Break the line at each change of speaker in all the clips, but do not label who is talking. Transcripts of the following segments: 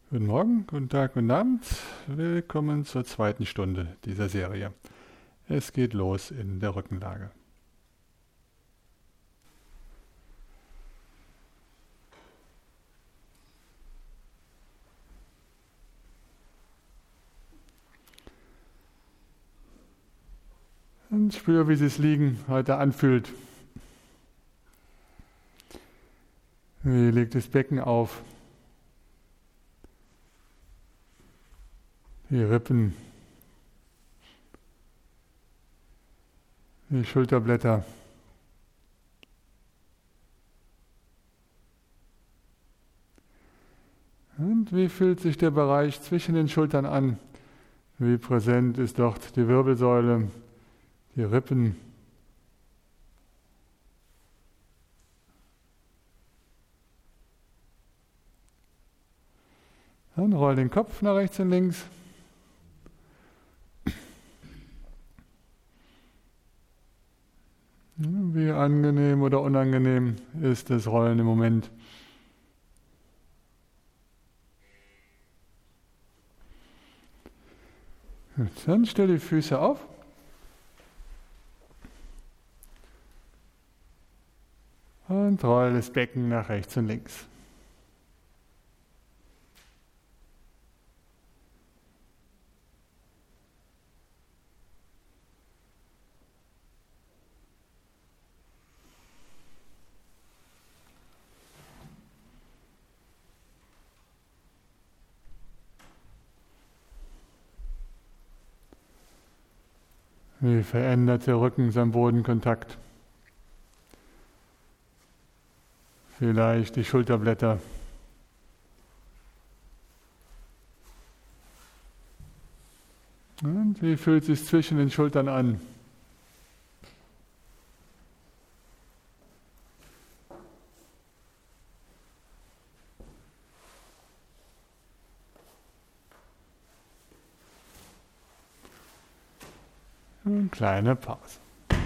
Guten Morgen, guten Tag, guten Abend. Willkommen zur zweiten Stunde dieser Serie. Es geht los in der Rückenlage. Und spür, wie sich das Liegen heute anfühlt. Wie liegt das Becken auf? Die Rippen, die Schulterblätter. Und wie fühlt sich der Bereich zwischen den Schultern an? Wie präsent ist dort die Wirbelsäule, die Rippen? Dann roll den Kopf nach rechts und links. Wie angenehm oder unangenehm ist das Rollen im Moment? Gut, dann stell die Füße auf. Und roll das Becken nach rechts und links. Wie verändert der Rücken seinen Bodenkontakt? Vielleicht die Schulterblätter. Und wie fühlt es sich zwischen den Schultern an? Eine kleine Pause.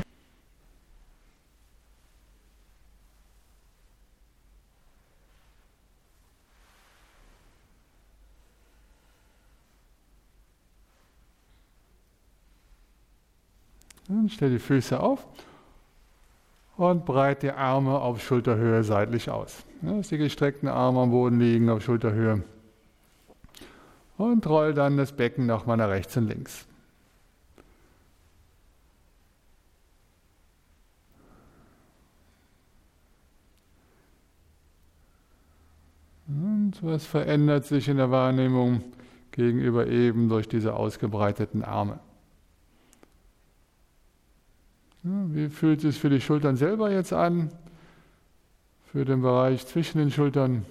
Dann stell die Füße auf und breite die Arme auf Schulterhöhe seitlich aus. Dass die gestreckten Arme am Boden liegen auf Schulterhöhe. Und roll dann das Becken nochmal nach rechts und links. Und was verändert sich in der Wahrnehmung gegenüber eben durch diese ausgebreiteten Arme? Wie fühlt es für die Schultern selber jetzt an? Für den Bereich zwischen den Schultern?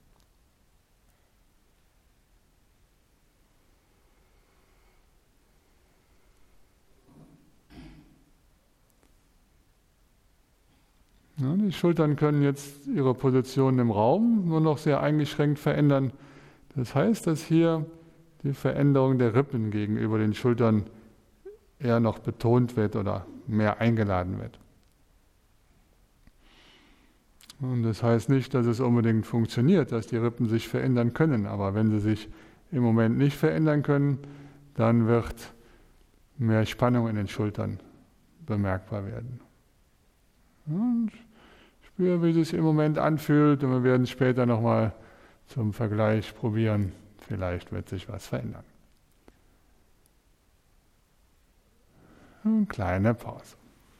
Ja, die Schultern können jetzt ihre Position im Raum nur noch sehr eingeschränkt verändern. Das heißt, dass hier die Veränderung der Rippen gegenüber den Schultern eher noch betont wird oder mehr eingeladen wird. Und das heißt nicht, dass es unbedingt funktioniert, dass die Rippen sich verändern können, aber wenn sie sich im Moment nicht verändern können, dann wird mehr Spannung in den Schultern bemerkbar werden. Und spür, wie es sich im Moment anfühlt, und wir werden später nochmal zum Vergleich probieren. Vielleicht wird sich was verändern. Eine kleine Pause.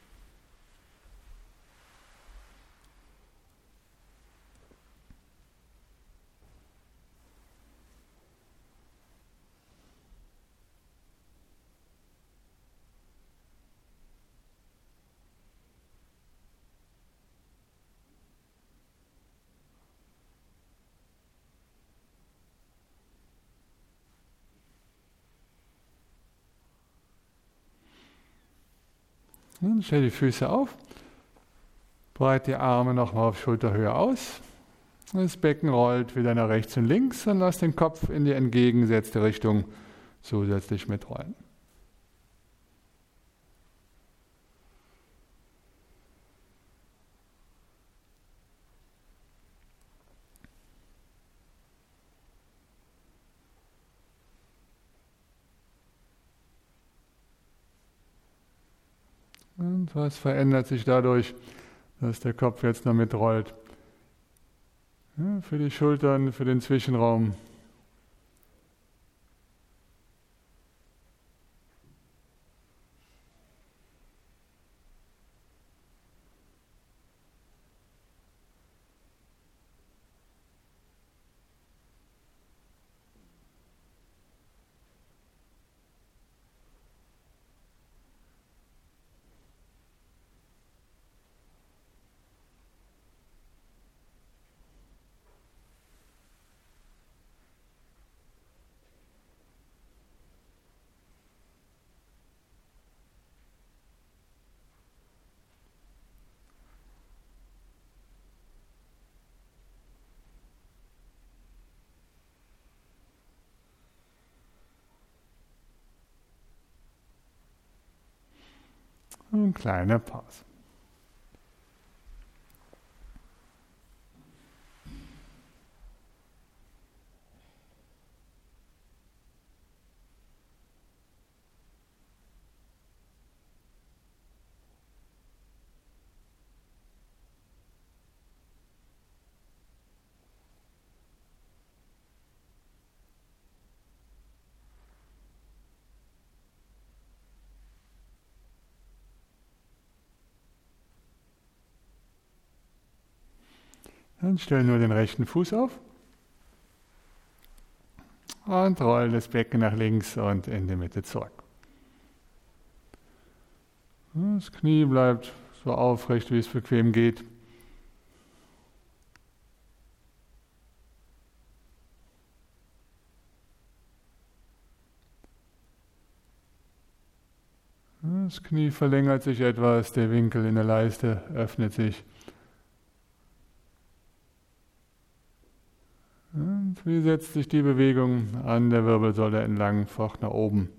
Dann stell die Füße auf, breite die Arme nochmal auf Schulterhöhe aus. Das Becken rollt wieder nach rechts und links und lass den Kopf in die entgegengesetzte Richtung zusätzlich mitrollen. Und was verändert sich dadurch, dass der Kopf jetzt noch mitrollt? Ja, für die Schultern, für den Zwischenraum. Und kleine Pause. Dann stell nur den rechten Fuß auf und roll das Becken nach links und in die Mitte zurück. Das Knie bleibt so aufrecht, wie es bequem geht. Das Knie verlängert sich etwas, der Winkel in der Leiste öffnet sich. Und wie setzt sich die Bewegung an der Wirbelsäule entlang fort nach oben?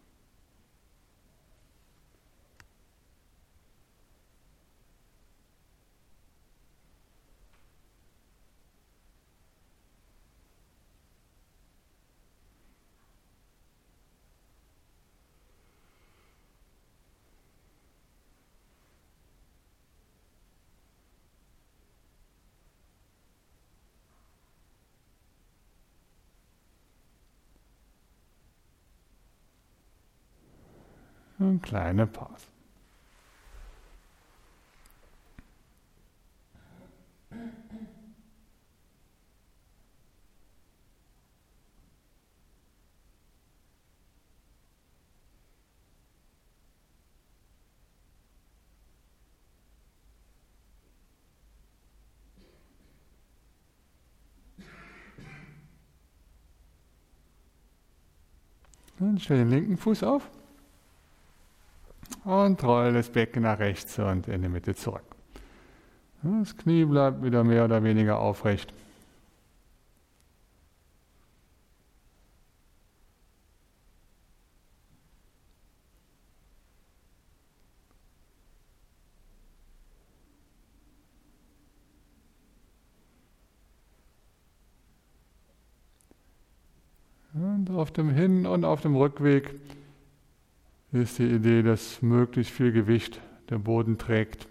Eine kleine Pause. Dann stell den linken Fuß auf und roll das Becken nach rechts und in die Mitte zurück. Das Knie bleibt wieder mehr oder weniger aufrecht. Und auf dem Hin- und auf dem Rückweg ist die Idee, dass möglichst viel Gewicht der Boden trägt.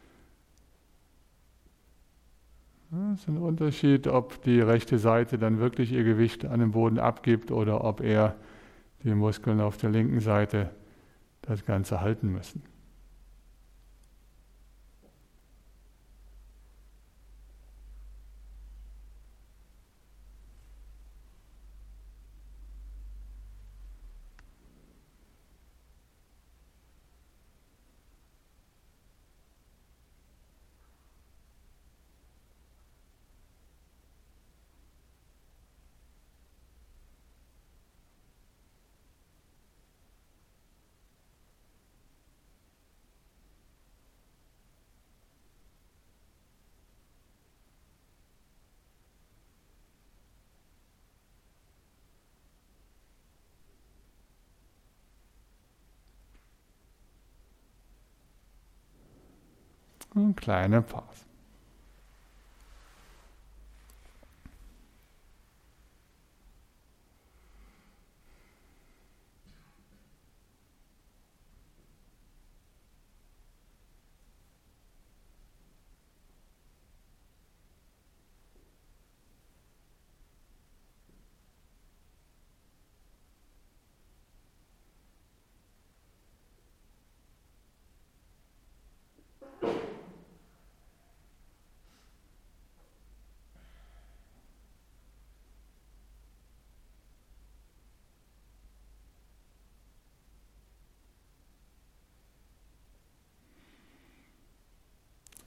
Es ist ein Unterschied, ob die rechte Seite dann wirklich ihr Gewicht an den Boden abgibt oder ob eher die Muskeln auf der linken Seite das Ganze halten müssen. Eine kleine Pause.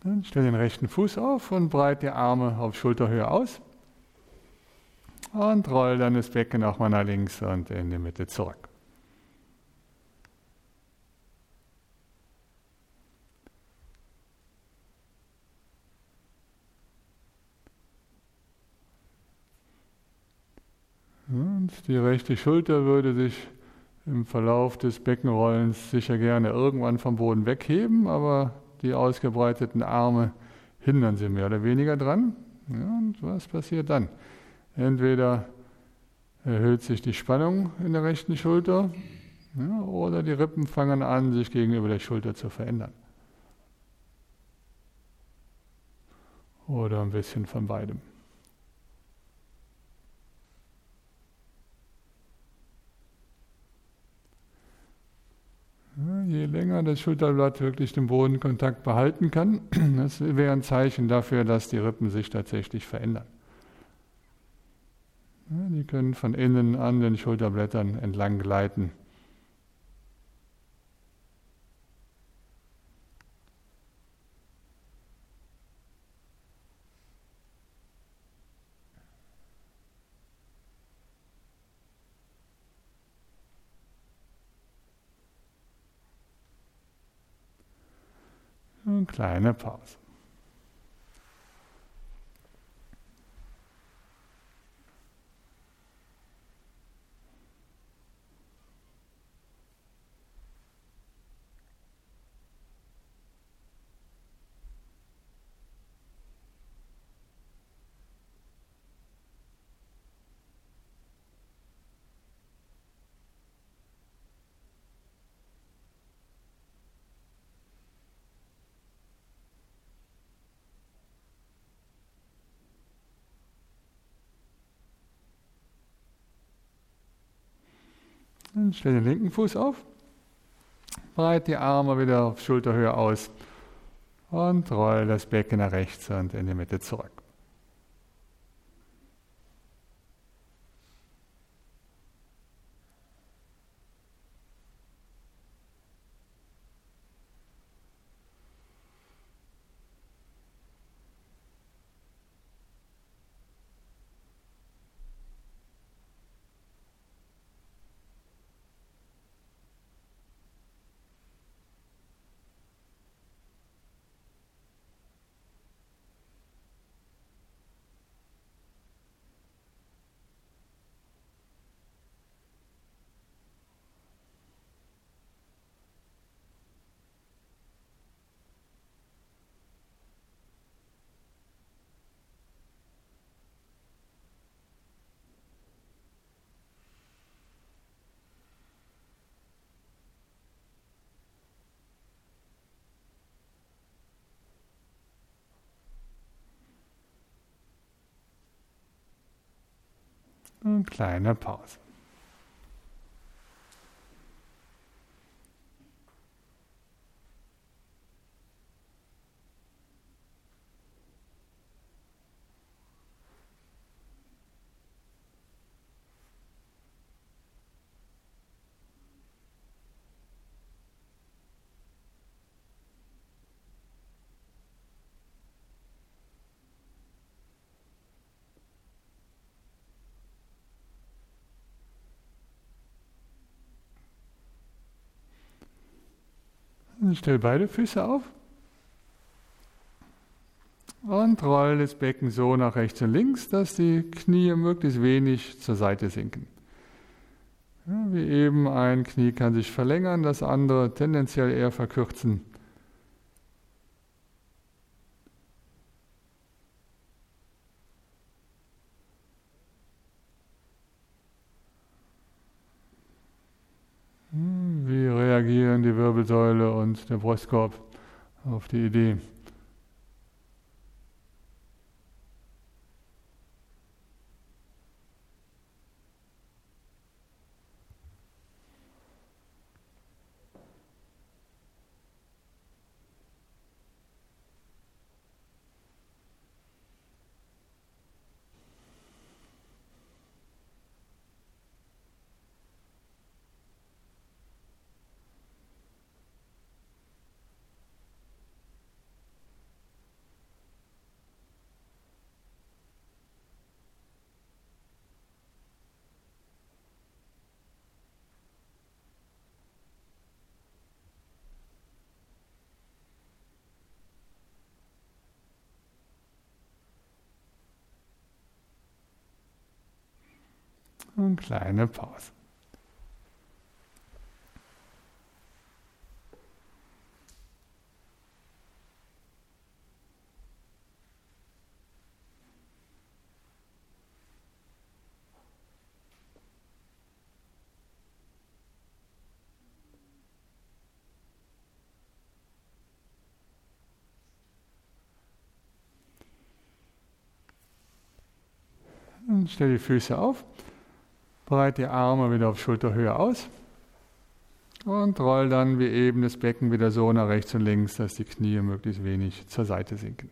Dann stell den rechten Fuß auf und breite die Arme auf Schulterhöhe aus. Und roll dann das Becken auch mal nach links und in die Mitte zurück. Und die rechte Schulter würde sich im Verlauf des Beckenrollens sicher gerne irgendwann vom Boden wegheben, aber die ausgebreiteten Arme hindern sie mehr oder weniger dran. Ja, und was passiert dann? Entweder erhöht sich die Spannung in der rechten Schulter, ja, oder die Rippen fangen an, sich gegenüber der Schulter zu verändern. Oder ein bisschen von beidem. Ja, je länger das Schulterblatt wirklich den Bodenkontakt behalten kann, das wäre ein Zeichen dafür, dass die Rippen sich tatsächlich verändern. Ja, die können von innen an den Schulterblättern entlang gleiten. Eine kleine Pause. Dann stell den linken Fuß auf, breite die Arme wieder auf Schulterhöhe aus und roll das Becken nach rechts und in die Mitte zurück. Eine kleine Pause. Dann stell beide Füße auf und roll das Becken so nach rechts und links, dass die Knie möglichst wenig zur Seite sinken. Ja, wie eben, ein Knie kann sich verlängern, das andere tendenziell eher verkürzen. Wie reagieren die Wirbelsäule und der Brustkorb auf die Idee? Und kleine Pause. Und stell die Füße auf, breite die Arme wieder auf Schulterhöhe aus und roll dann wie eben das Becken wieder so nach rechts und links, dass die Knie möglichst wenig zur Seite sinken.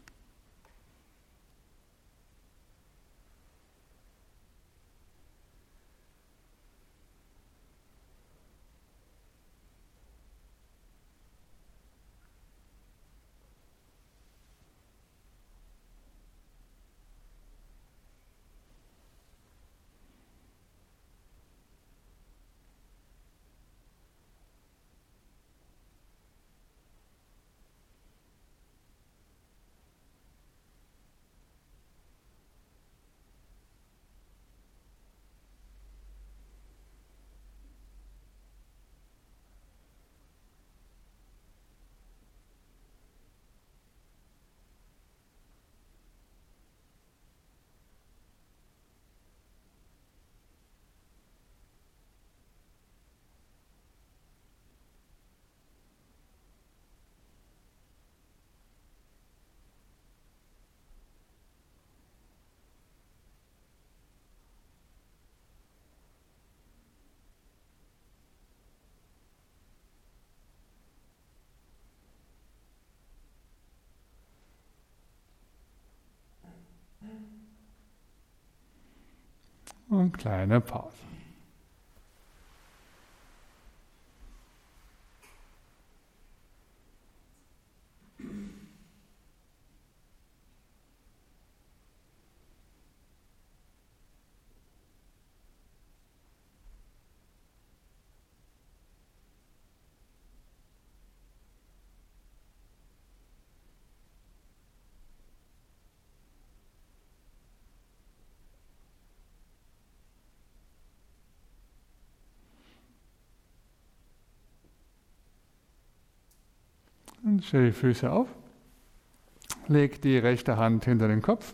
Und kleine Pause. Und stell die Füße auf, leg die rechte Hand hinter den Kopf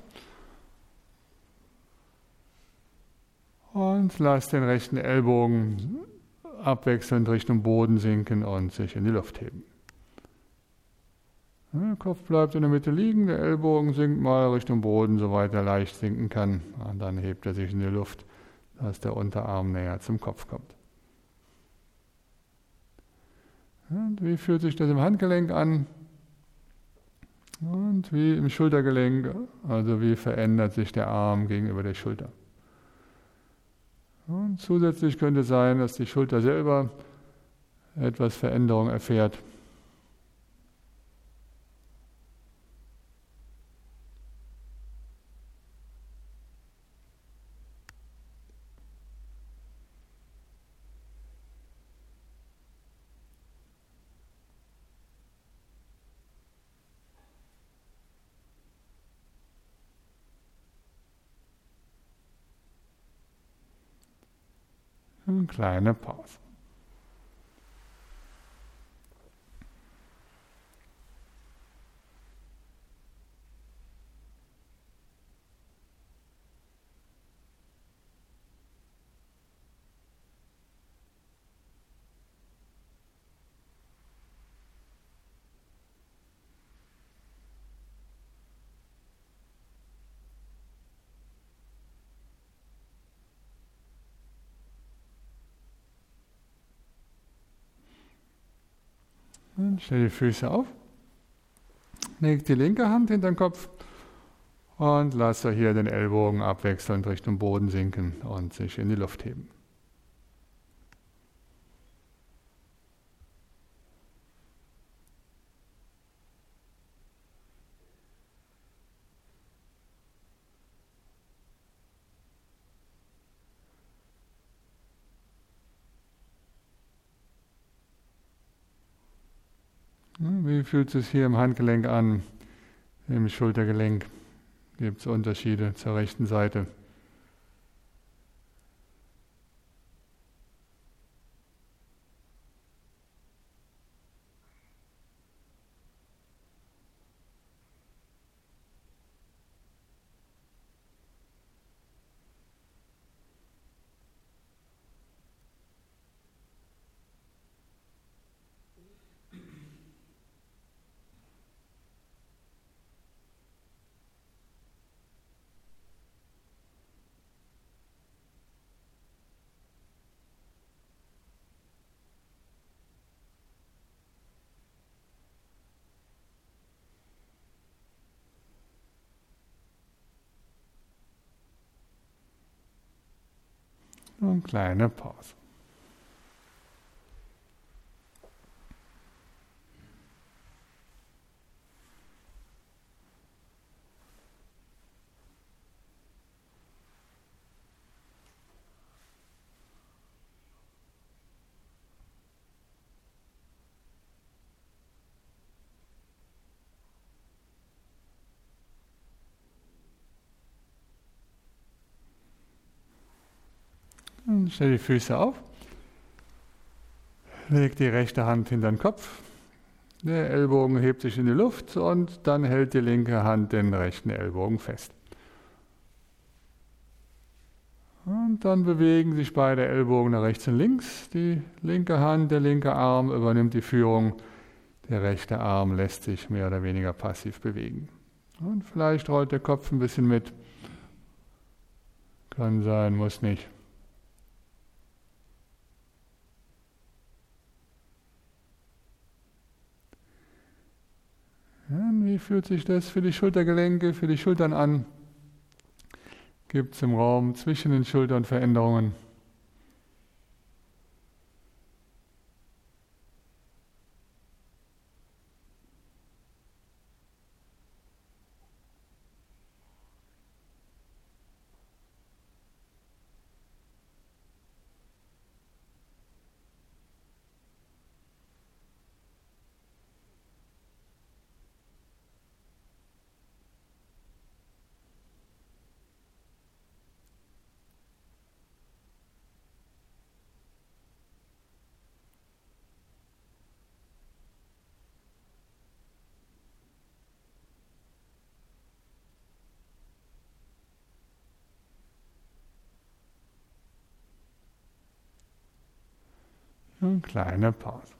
und lass den rechten Ellbogen abwechselnd Richtung Boden sinken und sich in die Luft heben. Der Kopf bleibt in der Mitte liegen, der Ellbogen sinkt mal Richtung Boden, soweit er leicht sinken kann. Und dann hebt er sich in die Luft, dass der Unterarm näher zum Kopf kommt. Und wie fühlt sich das im Handgelenk an? Und wie im Schultergelenk, also wie verändert sich der Arm gegenüber der Schulter? Und zusätzlich könnte sein, dass die Schulter selber etwas Veränderung erfährt. Eine kleine Pause. Und stell die Füße auf, leg die linke Hand hinter den Kopf und lasse hier den Ellbogen abwechselnd Richtung Boden sinken und sich in die Luft heben. Wie fühlt es sich hier im Handgelenk an, im Schultergelenk? Gibt es Unterschiede zur rechten Seite? Eine kleine Pause. Und stell die Füße auf. Leg die rechte Hand hinter den Kopf. Der Ellbogen hebt sich in die Luft und dann hält die linke Hand den rechten Ellbogen fest. Und dann bewegen sich beide Ellbogen nach rechts und links. Die linke Hand, der linke Arm übernimmt die Führung. Der rechte Arm lässt sich mehr oder weniger passiv bewegen. Und vielleicht rollt der Kopf ein bisschen mit. Kann sein, muss nicht. Ja, wie fühlt sich das für die Schultergelenke, für die Schultern an? Gibt es im Raum zwischen den Schultern Veränderungen? Eine kleine Pause.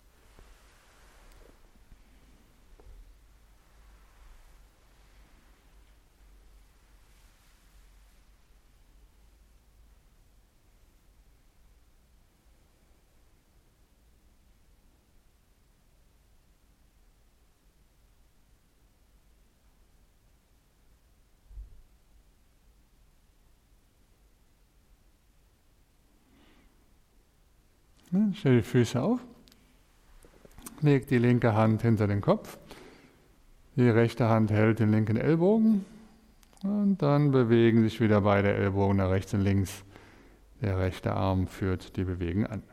Stell die Füße auf. Leg die linke Hand hinter den Kopf. Die rechte Hand hält den linken Ellbogen. Und dann bewegen sich wieder beide Ellbogen nach rechts und links. Der rechte Arm führt die Bewegung an.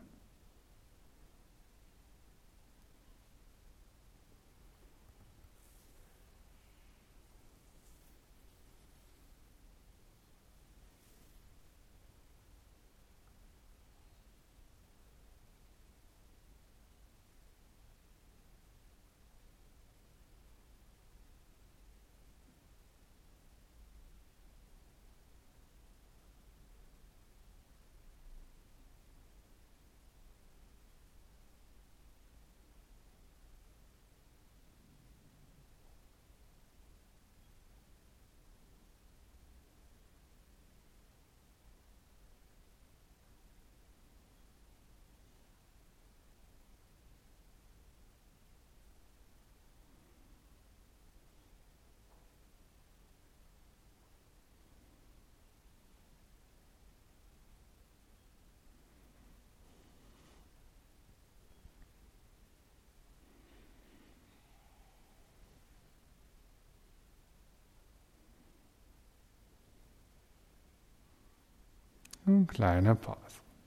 Eine kleine Pause.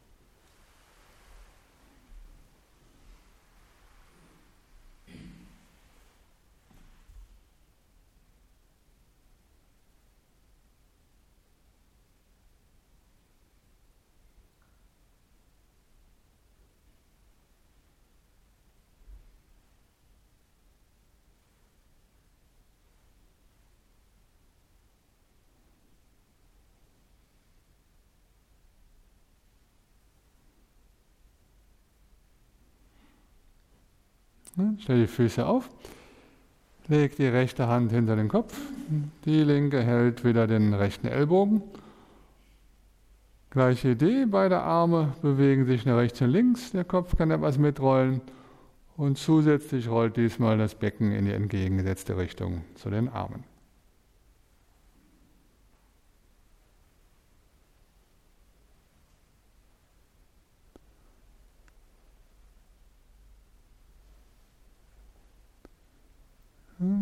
Stell die Füße auf. Leg die rechte Hand hinter den Kopf. Die linke hält wieder den rechten Ellbogen. Gleiche Idee, beide Arme bewegen sich nach rechts und links. Der Kopf kann etwas mitrollen. Und zusätzlich rollt diesmal das Becken in die entgegengesetzte Richtung zu den Armen.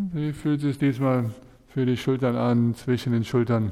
Wie fühlt sich diesmal für die Schultern an, zwischen den Schultern?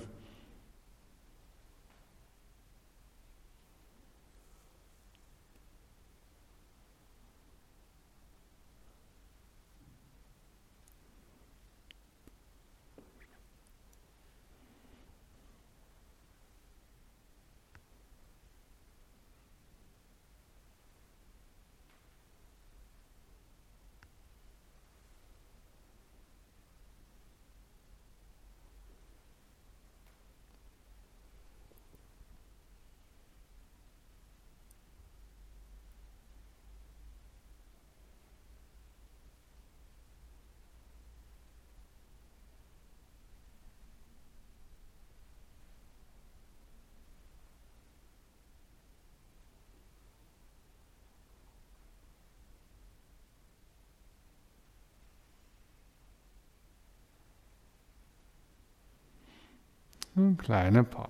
Eine kleine Pause.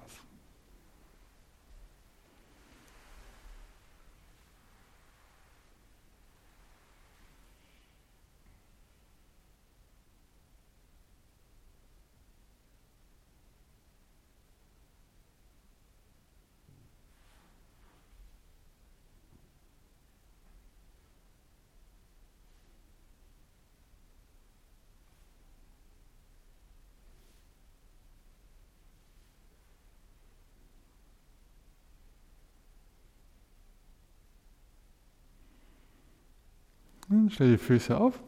Stell die Füße auf,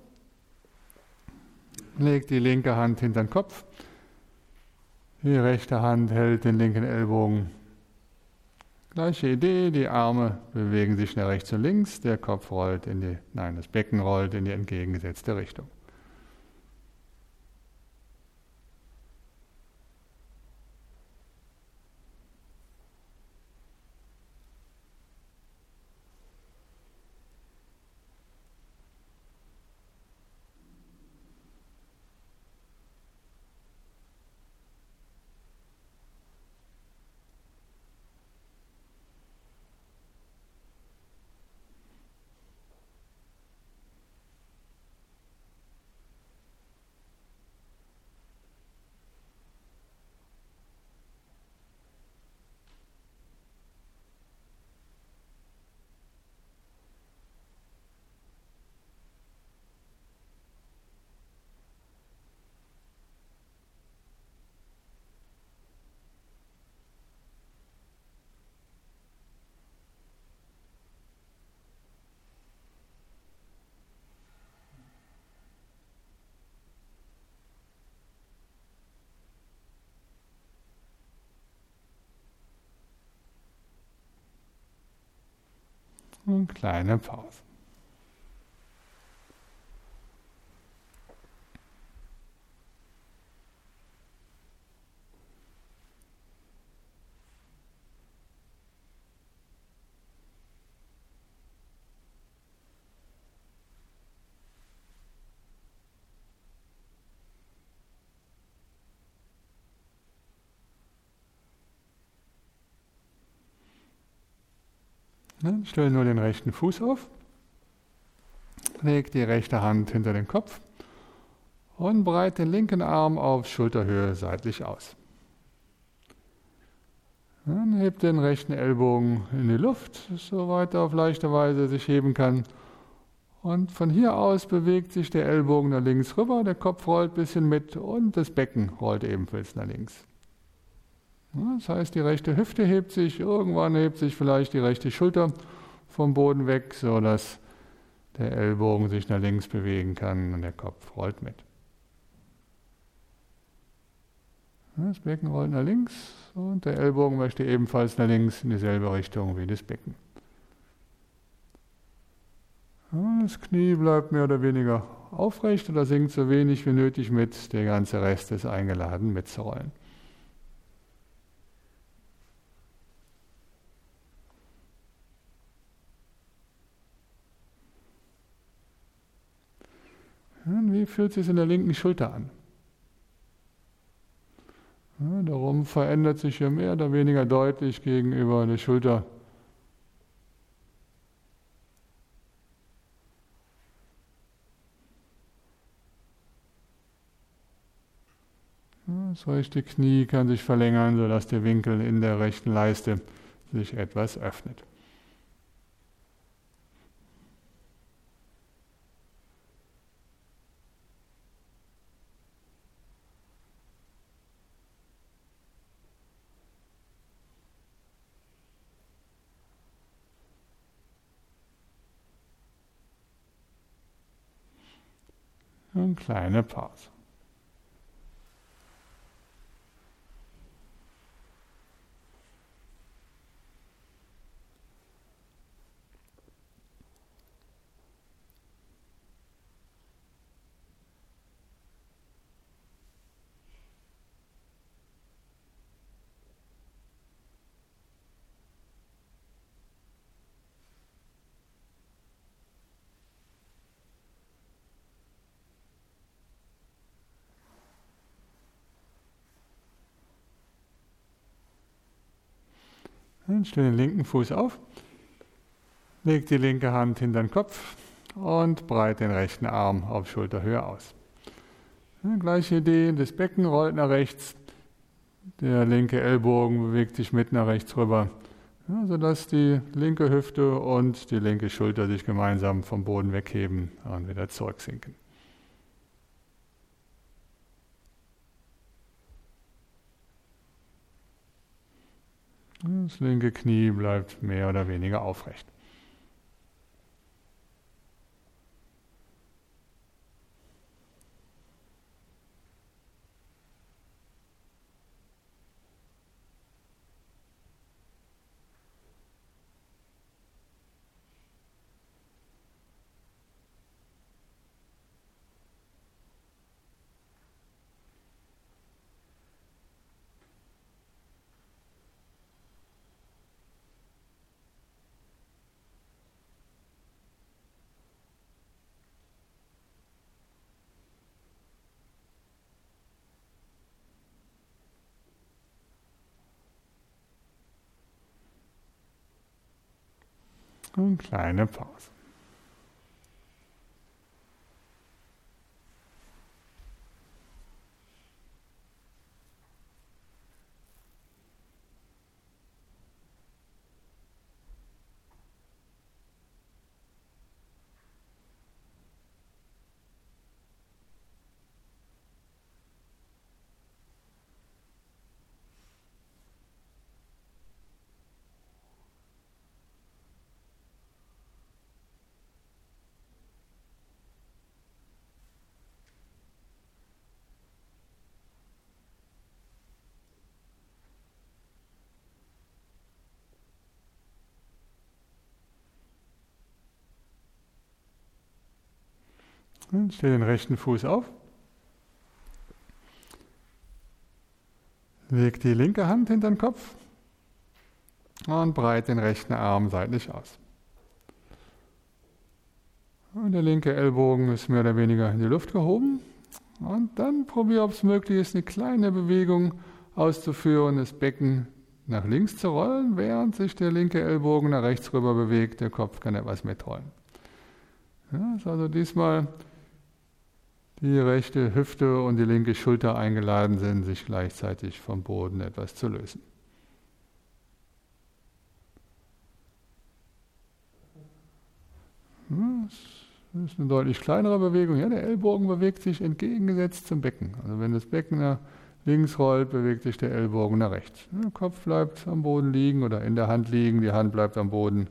leg die linke Hand hinter den Kopf, die rechte Hand hält den linken Ellbogen. Gleiche Idee, die Arme bewegen sich nach rechts und links, der Kopf rollt das Becken rollt in die entgegengesetzte Richtung. Eine kleine Pause. Stell nur den rechten Fuß auf, leg die rechte Hand hinter den Kopf und breite den linken Arm auf Schulterhöhe seitlich aus. Dann heb den rechten Ellbogen in die Luft, soweit er auf leichte Weise sich heben kann. Und von hier aus bewegt sich der Ellbogen nach links rüber, der Kopf rollt ein bisschen mit und das Becken rollt ebenfalls nach links. Das heißt, die rechte Hüfte hebt sich, irgendwann hebt sich vielleicht die rechte Schulter vom Boden weg, sodass der Ellbogen sich nach links bewegen kann und der Kopf rollt mit. Das Becken rollt nach links und der Ellbogen möchte ebenfalls nach links in dieselbe Richtung wie das Becken. Das Knie bleibt mehr oder weniger aufrecht oder sinkt so wenig wie nötig mit, der ganze Rest ist eingeladen mitzurollen. Wie fühlt es sich in der linken Schulter an? Der Rumpf verändert sich hier mehr oder weniger deutlich gegenüber der Schulter. Das rechte Knie kann sich verlängern, sodass der Winkel in der rechten Leiste sich etwas öffnet. Eine kleine Pause. Dann stell den linken Fuß auf, leg die linke Hand hinter den Kopf und breite den rechten Arm auf Schulterhöhe aus. Ja, gleiche Idee, das Becken rollt nach rechts, der linke Ellbogen bewegt sich mit nach rechts rüber, ja, sodass die linke Hüfte und die linke Schulter sich gemeinsam vom Boden wegheben und wieder zurücksinken. Das linke Knie bleibt mehr oder weniger aufrecht. Eine kleine Pause. Stell den rechten Fuß auf. Leg die linke Hand hinter den Kopf und breite den rechten Arm seitlich aus. Und der linke Ellbogen ist mehr oder weniger in die Luft gehoben. Und dann probiere, ob es möglich ist, eine kleine Bewegung auszuführen, das Becken nach links zu rollen, während sich der linke Ellbogen nach rechts rüber bewegt. Der Kopf kann etwas mitrollen. Ja, ist also diesmal die rechte Hüfte und die linke Schulter eingeladen sind, sich gleichzeitig vom Boden etwas zu lösen. Das ist eine deutlich kleinere Bewegung. Ja, der Ellbogen bewegt sich entgegengesetzt zum Becken. Also wenn das Becken nach links rollt, bewegt sich der Ellbogen nach rechts. Der Kopf bleibt am Boden liegen oder in der Hand liegen, die Hand bleibt am Boden.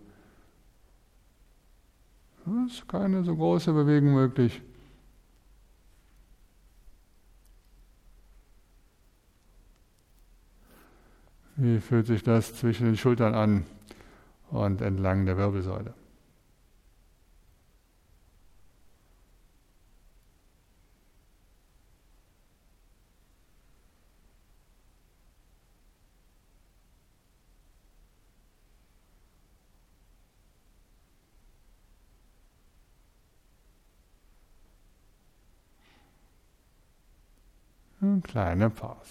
Es ist keine so große Bewegung möglich. Wie fühlt sich das zwischen den Schultern an und entlang der Wirbelsäule? Eine kleine Pause.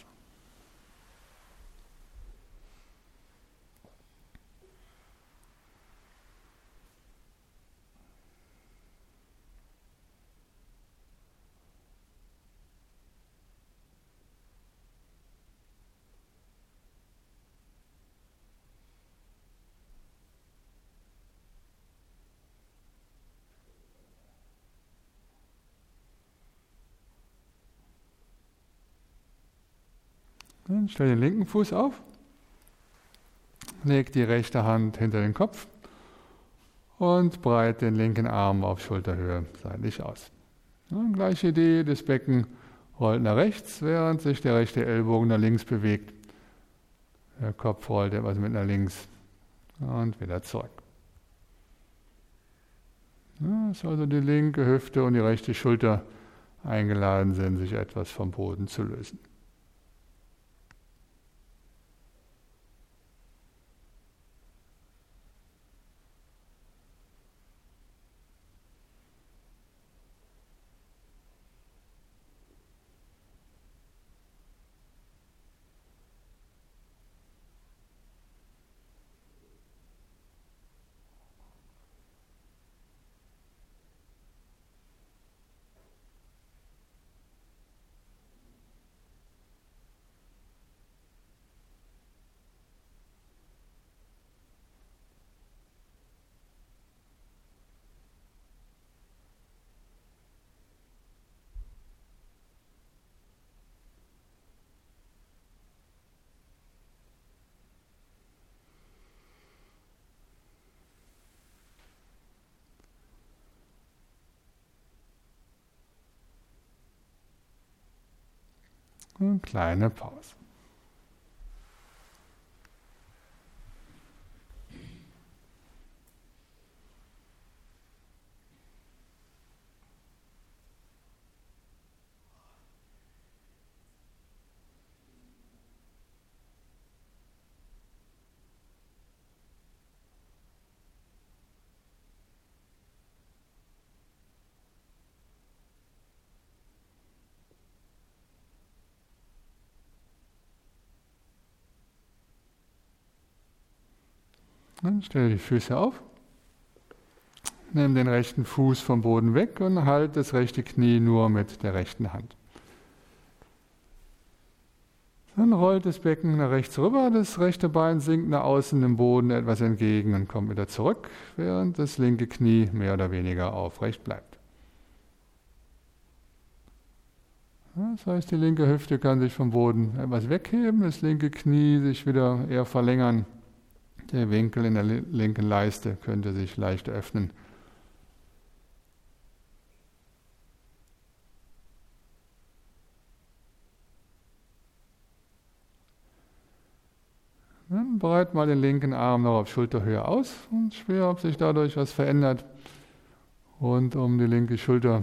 Dann stell den linken Fuß auf, leg die rechte Hand hinter den Kopf und breite den linken Arm auf Schulterhöhe seitlich aus. Ja, gleiche Idee, das Becken rollt nach rechts, während sich der rechte Ellbogen nach links bewegt. Der Kopf rollt etwas mit nach links und wieder zurück. Ja, dass also die linke Hüfte und die rechte Schulter eingeladen sind, sich etwas vom Boden zu lösen. Eine kleine Pause. Dann stelle die Füße auf, nimm den rechten Fuß vom Boden weg und halt das rechte Knie nur mit der rechten Hand. Dann rollt das Becken nach rechts rüber, das rechte Bein sinkt nach außen im Boden etwas entgegen und kommt wieder zurück, während das linke Knie mehr oder weniger aufrecht bleibt. Das heißt, die linke Hüfte kann sich vom Boden etwas wegheben, das linke Knie sich wieder eher verlängern. Der Winkel in der linken Leiste könnte sich leicht öffnen. Dann breit mal den linken Arm noch auf Schulterhöhe aus und spür, ob sich dadurch was verändert rund um die linke Schulter.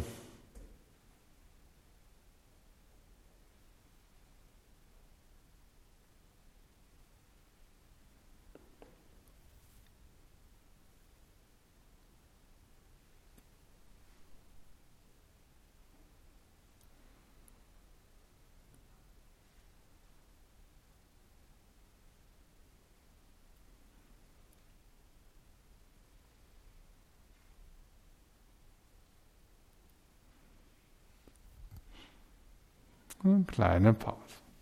Eine kleine Pause.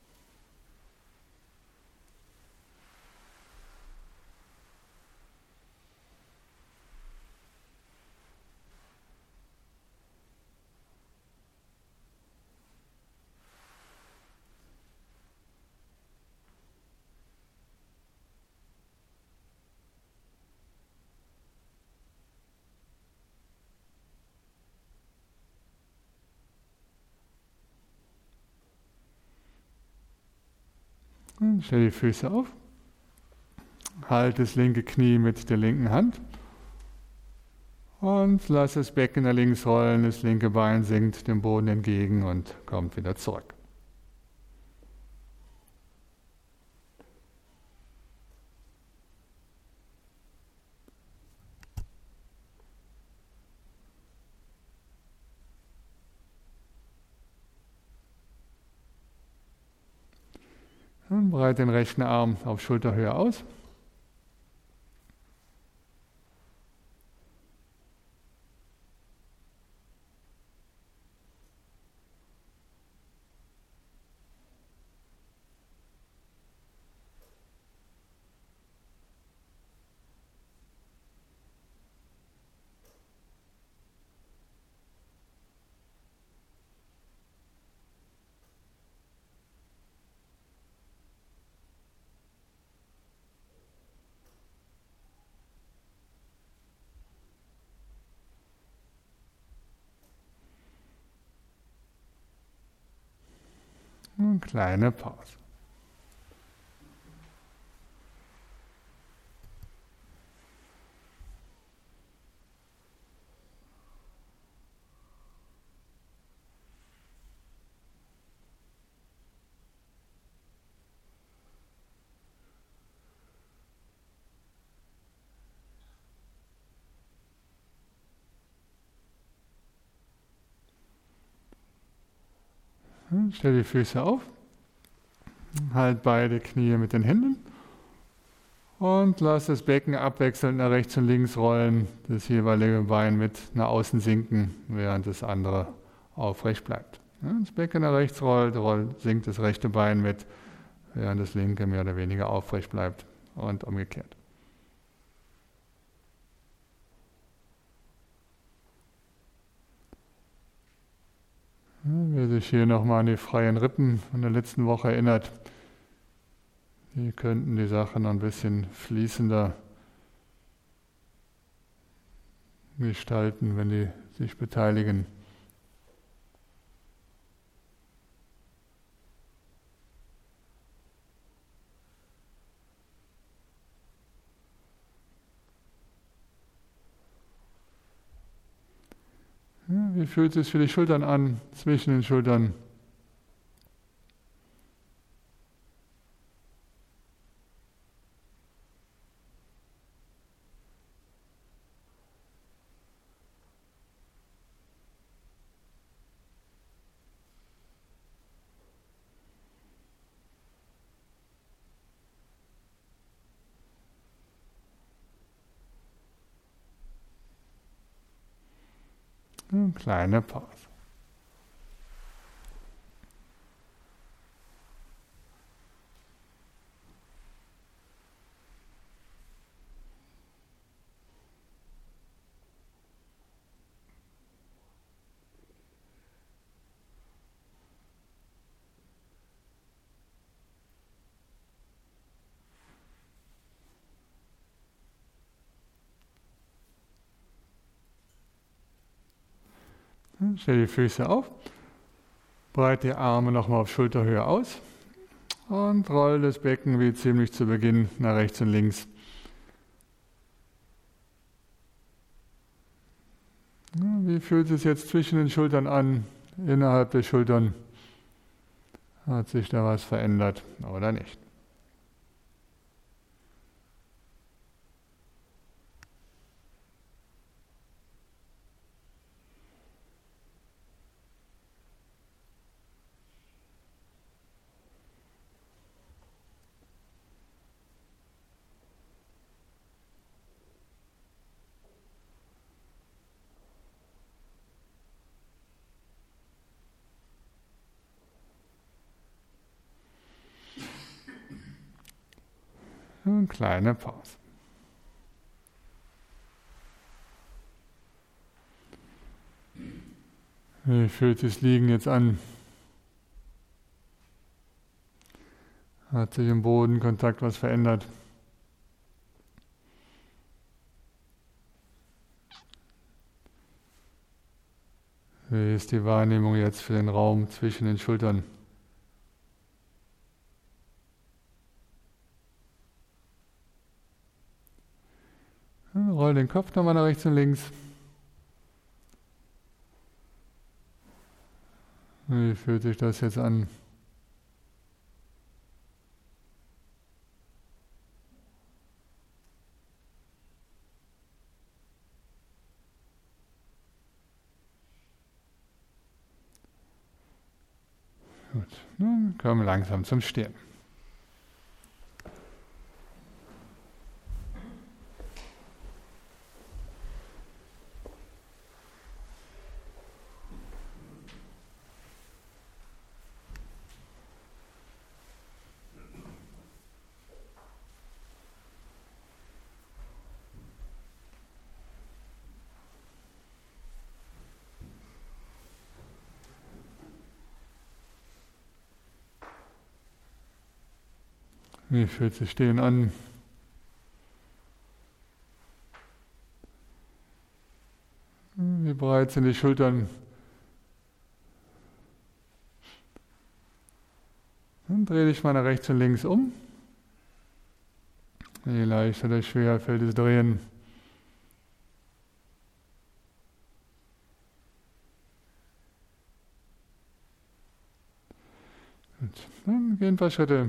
Stell die Füße auf, halt das linke Knie mit der linken Hand und lass das Becken nach links rollen, das linke Bein sinkt dem Boden entgegen und kommt wieder zurück. Dann breite den rechten Arm auf Schulterhöhe aus. Eine kleine Pause. Stell die Füße auf, halt beide Knie mit den Händen und lass das Becken abwechselnd nach rechts und links rollen, das jeweilige Bein mit nach außen sinken, während das andere aufrecht bleibt. Das Becken nach rechts rollt, sinkt das rechte Bein mit, während das linke mehr oder weniger aufrecht bleibt und umgekehrt. Wer sich hier nochmal an die freien Rippen von der letzten Woche erinnert, die könnten die Sache noch ein bisschen fließender gestalten, wenn die sich beteiligen. Wie fühlt es sich für die Schultern an, zwischen den Schultern? Eine kleine Pause. Stell die Füße auf, breite die Arme nochmal auf Schulterhöhe aus und roll das Becken wie ziemlich zu Beginn nach rechts und links. Wie fühlt es sich jetzt zwischen den Schultern an, innerhalb der Schultern? Hat sich da was verändert oder nicht? Eine kleine Pause. Wie fühlt sich das Liegen jetzt an? Hat sich im Bodenkontakt was verändert? Wie ist die Wahrnehmung jetzt für den Raum zwischen den Schultern? Roll den Kopf nochmal nach rechts und links. Wie fühlt sich das jetzt an? Gut, nun kommen wir langsam zum Stehen. Wie fühlt sich Stehen an? Wie breit sind die Schultern? Dann dreh dich mal nach rechts und links um. Je leichter oder schwerer fällt das Drehen. Gut. Dann gehen ein paar Schritte.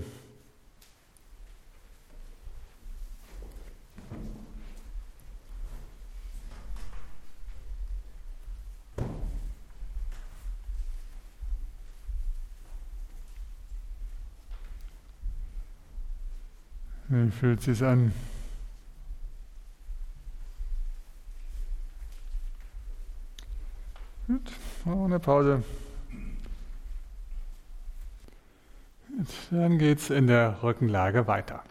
Wie fühlt es sich an? Gut, machen wir eine Pause. Gut, dann geht es in der Rückenlage weiter.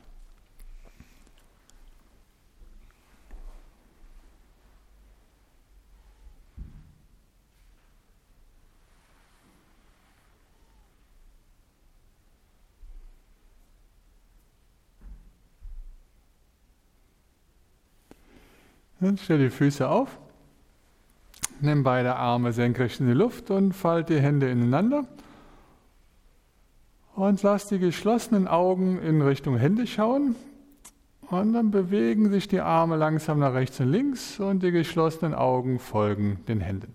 Dann stell die Füße auf, nimm beide Arme senkrecht in die Luft und falte die Hände ineinander und lass die geschlossenen Augen in Richtung Hände schauen und dann bewegen sich die Arme langsam nach rechts und links und die geschlossenen Augen folgen den Händen.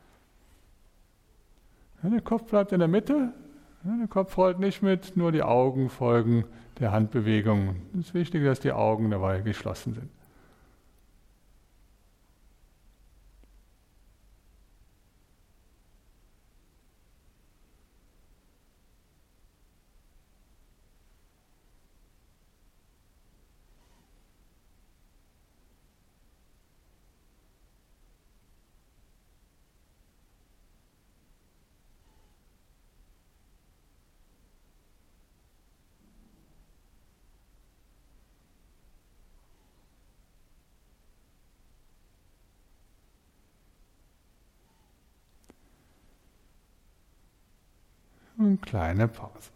Der Kopf bleibt in der Mitte, der Kopf rollt nicht mit, nur die Augen folgen der Handbewegung. Es ist wichtig, dass die Augen dabei geschlossen sind. Eine kleine Pause.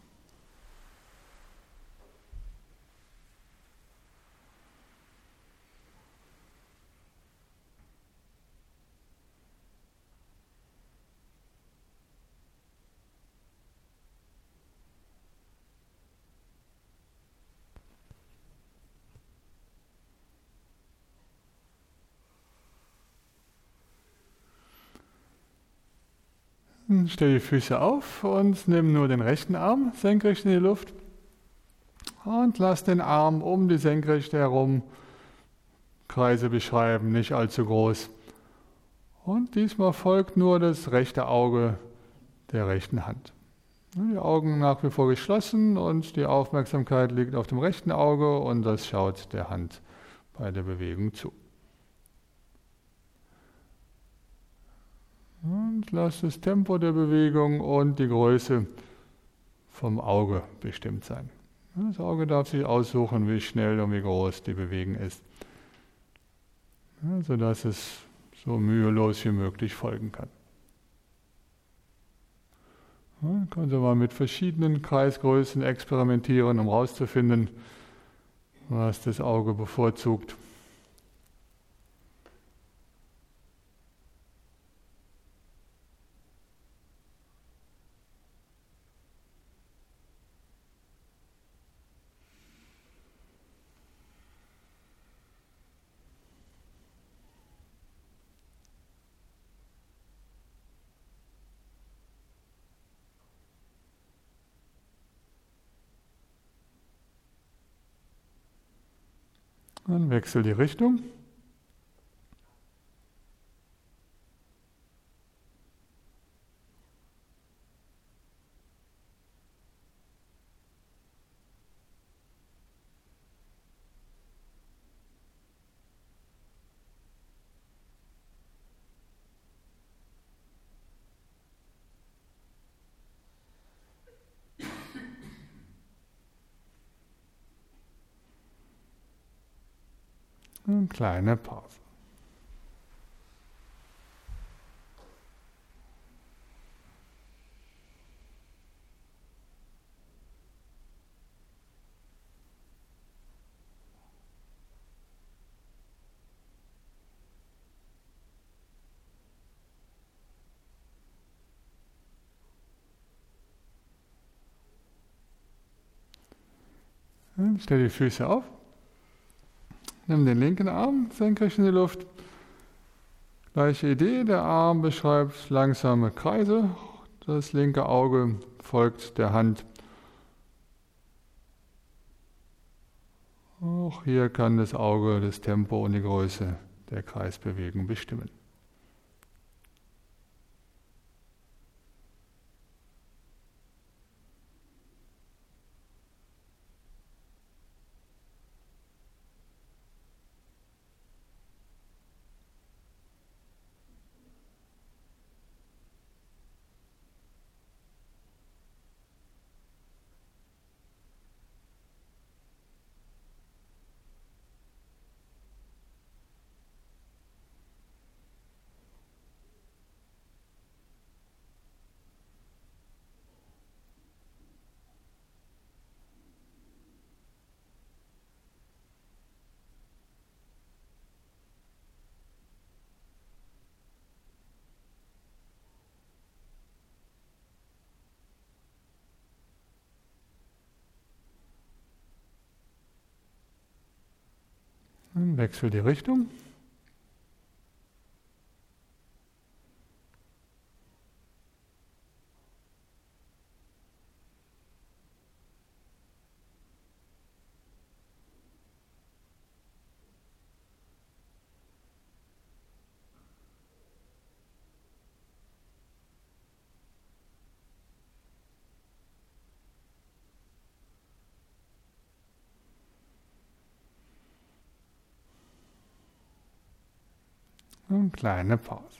Stell die Füße auf und nimm nur den rechten Arm senkrecht in die Luft und lass den Arm um die Senkrechte herum Kreise beschreiben, nicht allzu groß. Und diesmal folgt nur das rechte Auge der rechten Hand. Die Augen nach wie vor geschlossen und die Aufmerksamkeit liegt auf dem rechten Auge und das schaut der Hand bei der Bewegung zu. Und lass das Tempo der Bewegung und die Größe vom Auge bestimmt sein. Das Auge darf sich aussuchen, wie schnell und wie groß die Bewegung ist, sodass es so mühelos wie möglich folgen kann. Man kann so mal mit verschiedenen Kreisgrößen experimentieren, um herauszufinden, was das Auge bevorzugt. Dann wechsel die Richtung. Eine kleine Pause. Und stell die Füße auf. Nimm den linken Arm senkrecht in die Luft. Gleiche Idee, der Arm beschreibt langsame Kreise. Das linke Auge folgt der Hand. Auch hier kann das Auge das Tempo und die Größe der Kreisbewegung bestimmen. Dann wechsel die Richtung. Und kleine Pause.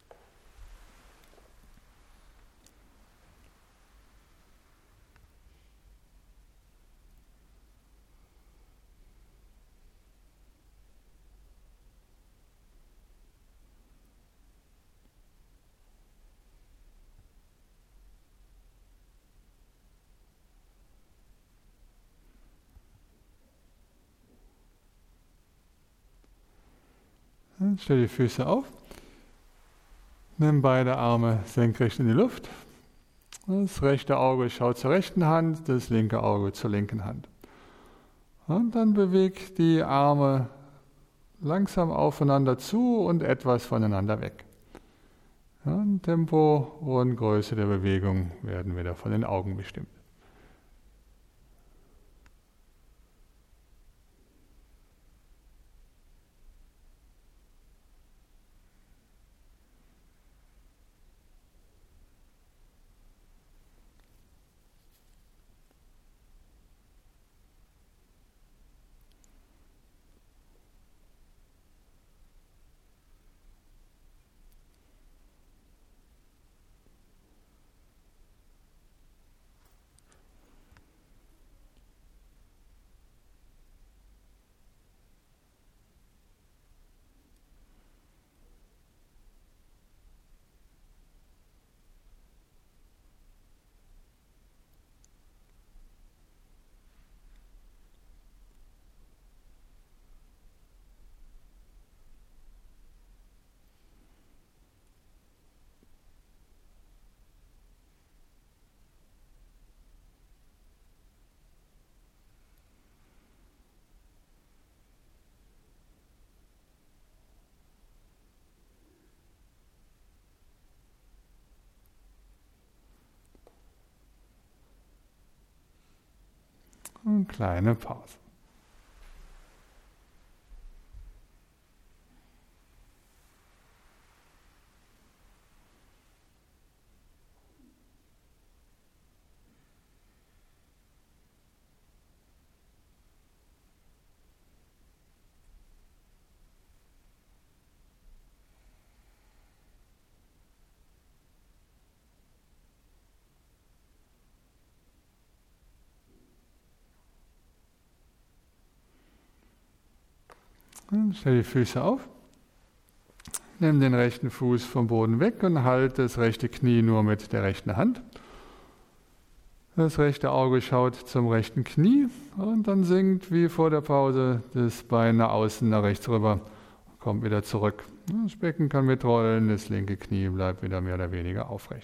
Dann stell die Füße auf. Nimm beide Arme senkrecht in die Luft. Das rechte Auge schaut zur rechten Hand, das linke Auge zur linken Hand. Und dann beweg die Arme langsam aufeinander zu und etwas voneinander weg. Ja, Tempo und Größe der Bewegung werden wieder von den Augen bestimmt. Und kleine Pause. Und stell die Füße auf. Nimm den rechten Fuß vom Boden weg und halte das rechte Knie nur mit der rechten Hand. Das rechte Auge schaut zum rechten Knie und dann sinkt wie vor der Pause das Bein nach außen, nach rechts rüber, kommt wieder zurück. Das Becken kann mitrollen, das linke Knie bleibt wieder mehr oder weniger aufrecht.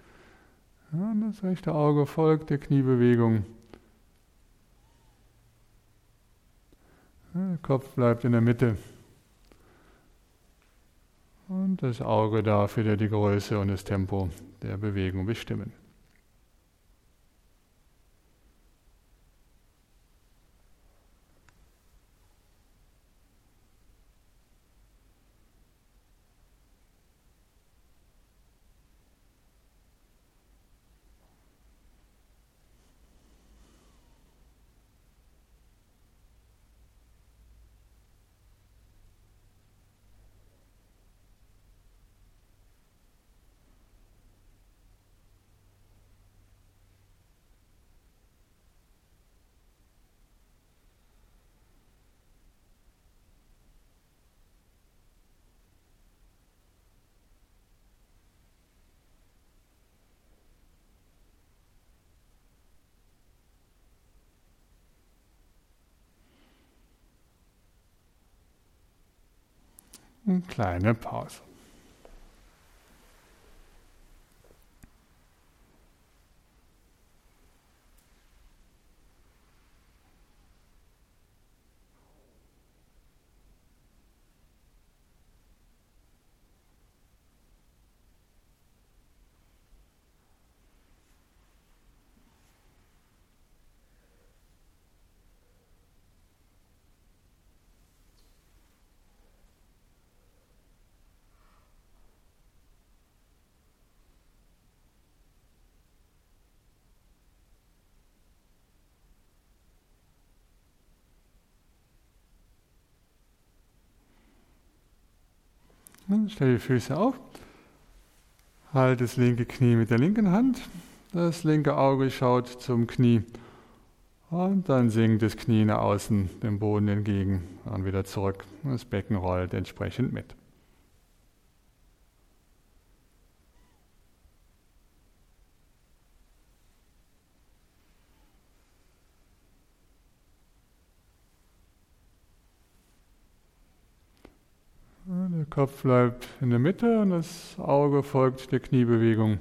Und das rechte Auge folgt der Kniebewegung. Der Kopf bleibt in der Mitte. Und das Auge darf wieder die Größe und das Tempo der Bewegung bestimmen. Eine kleine Pause. Dann stell die Füße auf. Halt das linke Knie mit der linken Hand. Das linke Auge schaut zum Knie. Und dann sinkt das Knie nach außen dem Boden entgegen und wieder zurück. Das Becken rollt entsprechend mit. Der Kopf bleibt in der Mitte und das Auge folgt der Kniebewegung.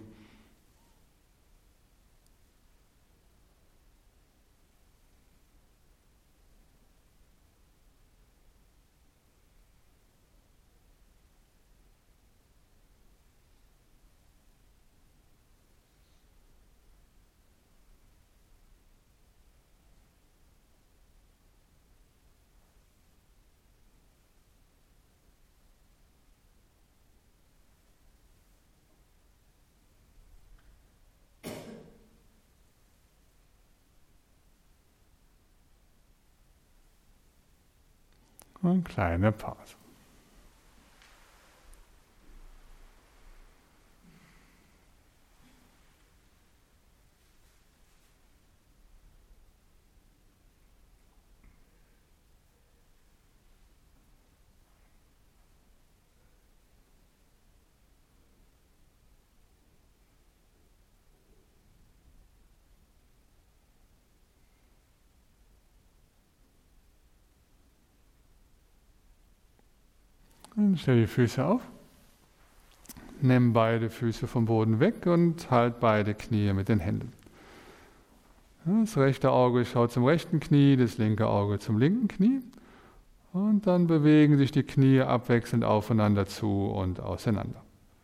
Und kleine Pause. Und stell die Füße auf. Nimm beide Füße vom Boden weg und halt beide Knie mit den Händen. Das rechte Auge schaut zum rechten Knie, das linke Auge zum linken Knie. Und dann bewegen sich die Knie abwechselnd aufeinander zu und auseinander.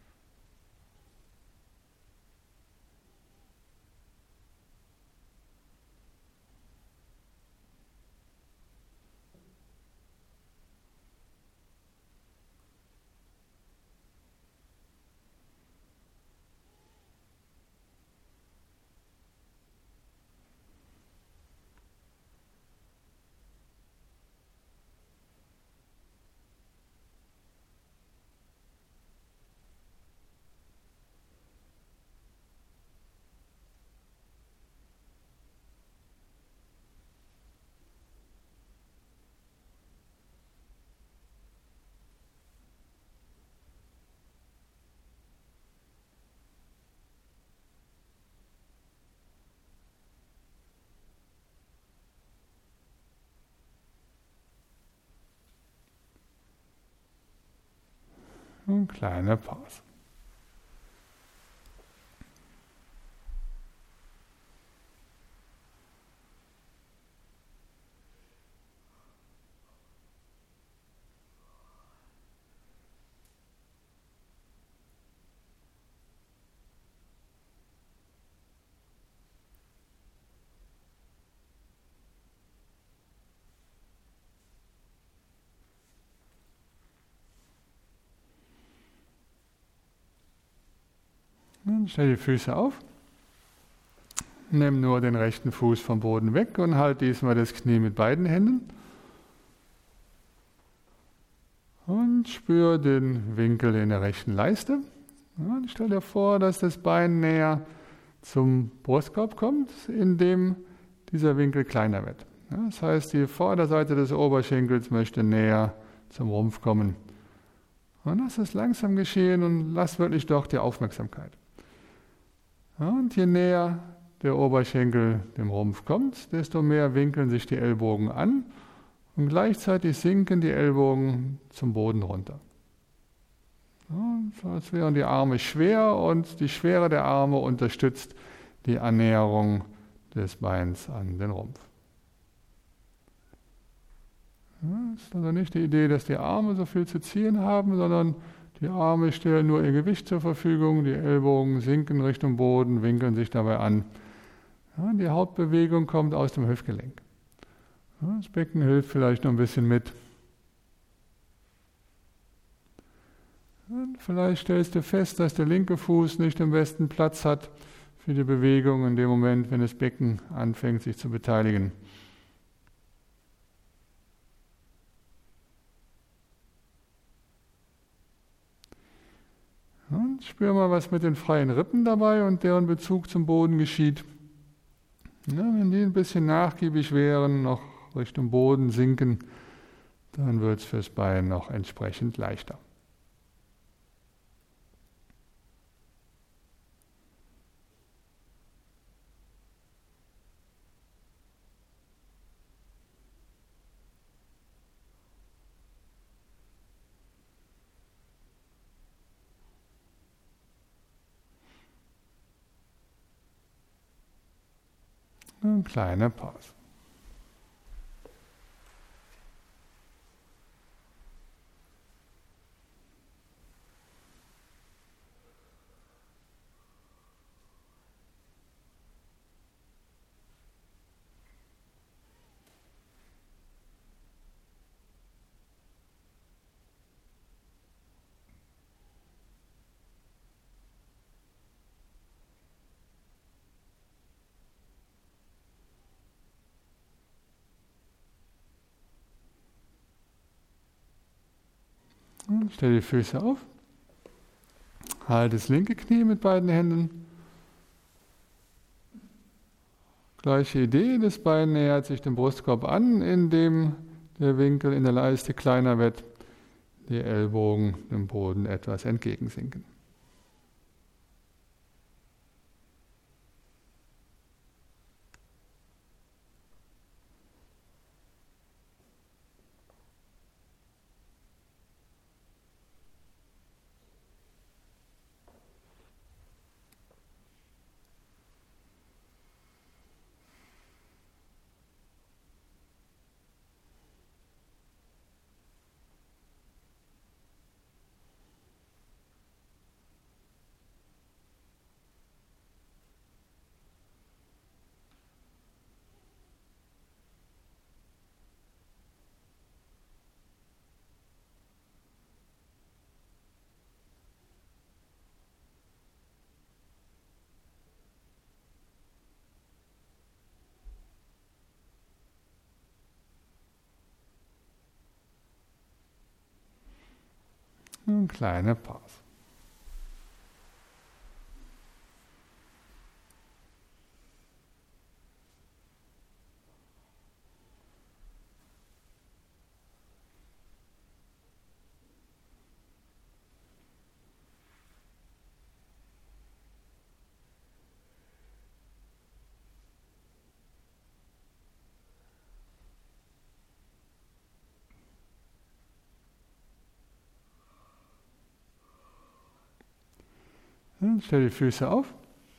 Und kleine Pause. Stell die Füße auf. Nimm nur den rechten Fuß vom Boden weg und halt diesmal das Knie mit beiden Händen. Und spür den Winkel in der rechten Leiste. Und stell dir vor, dass das Bein näher zum Brustkorb kommt, indem dieser Winkel kleiner wird. Das heißt, die Vorderseite des Oberschenkels möchte näher zum Rumpf kommen. Und lass es langsam geschehen und lass wirklich doch die Aufmerksamkeit. Und je näher der Oberschenkel dem Rumpf kommt, desto mehr winkeln sich die Ellbogen an und gleichzeitig sinken die Ellbogen zum Boden runter. Und als wären die Arme schwer und die Schwere der Arme unterstützt die Annäherung des Beins an den Rumpf. Das ist also nicht die Idee, dass die Arme so viel zu ziehen haben, sondern die Arme stellen nur ihr Gewicht zur Verfügung, die Ellbogen sinken Richtung Boden, winkeln sich dabei an. Ja, die Hauptbewegung kommt aus dem Hüftgelenk. Ja, das Becken hilft vielleicht noch ein bisschen mit. Und vielleicht stellst du fest, dass der linke Fuß nicht den besten Platz hat für die Bewegung in dem Moment, wenn das Becken anfängt, sich zu beteiligen. Und spür mal, was mit den freien Rippen dabei und deren Bezug zum Boden geschieht. Ja, wenn die ein bisschen nachgiebig wären, noch Richtung Boden sinken, dann wird es fürs Bein noch entsprechend leichter. Eine kleine Pause. Stell die Füße auf. Halte das linke Knie mit beiden Händen. Gleiche Idee, das Bein nähert sich dem Brustkorb an, indem der Winkel in der Leiste kleiner wird, die Ellbogen dem Boden etwas entgegensinken. Eine kleine Pause. Stell die Füße auf.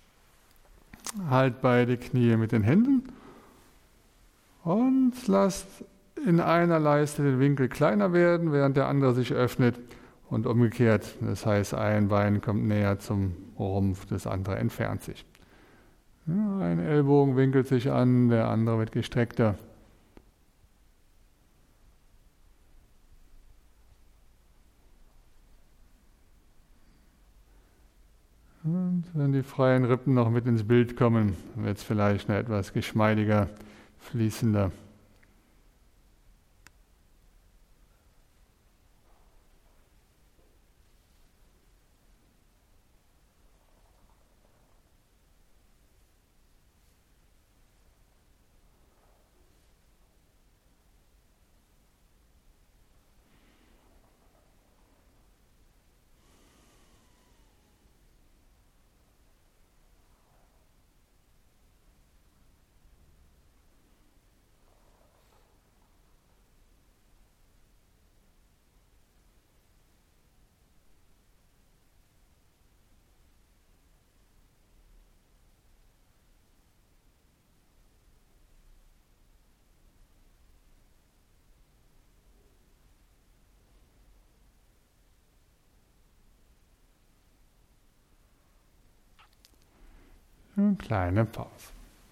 Halt beide Knie mit den Händen und lass in einer Leiste den Winkel kleiner werden, während der andere sich öffnet und umgekehrt. Das heißt, ein Bein kommt näher zum Rumpf, das andere entfernt sich. Ja, ein Ellbogen winkelt sich an, der andere wird gestreckter. Und wenn die freien Rippen noch mit ins Bild kommen, wird es vielleicht noch etwas geschmeidiger, fließender. Eine kleine Pause.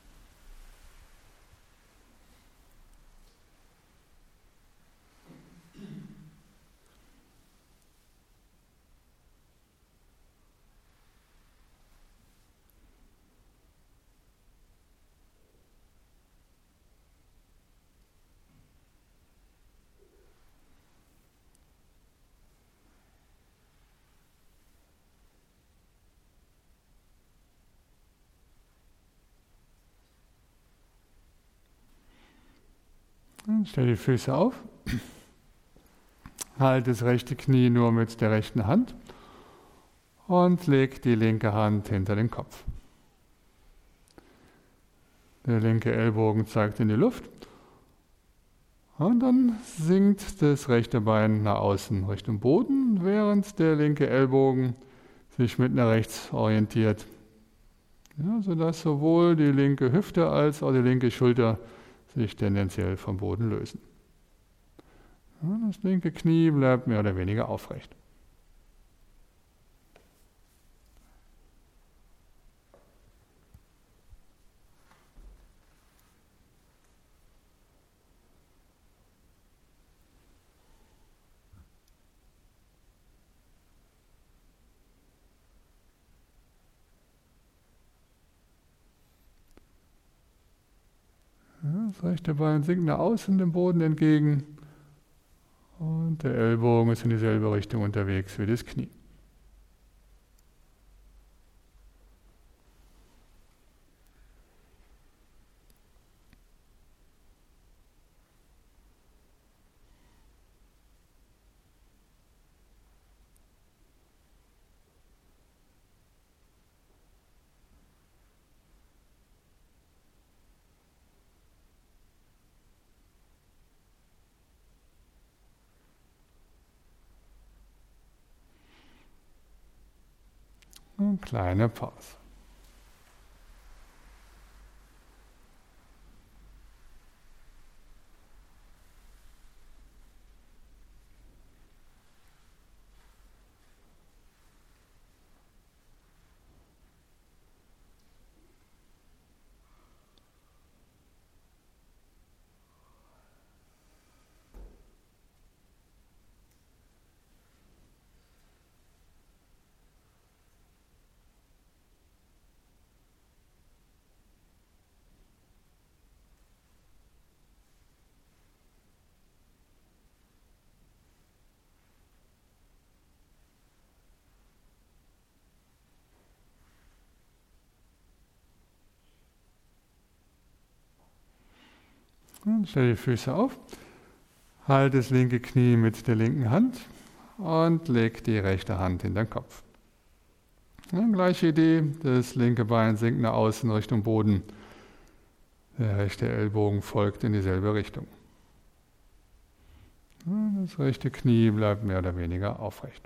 Stell die Füße auf, halt das rechte Knie nur mit der rechten Hand und leg die linke Hand hinter den Kopf. Der linke Ellbogen zeigt in die Luft und dann sinkt das rechte Bein nach außen Richtung Boden, während der linke Ellbogen sich mit nach rechts orientiert, ja, sodass sowohl die linke Hüfte als auch die linke Schulter sich tendenziell vom Boden lösen. Ja, das linke Knie bleibt mehr oder weniger aufrecht. Ja, das rechte Bein sinkt nach außen dem Boden entgegen und der Ellbogen ist in dieselbe Richtung unterwegs wie das Knie. Eine kleine Pause. Stell die Füße auf, halt das linke Knie mit der linken Hand und leg die rechte Hand in den Kopf. Ja, gleiche Idee, das linke Bein sinkt nach außen Richtung Boden, der rechte Ellbogen folgt in dieselbe Richtung. Ja, das rechte Knie bleibt mehr oder weniger aufrecht.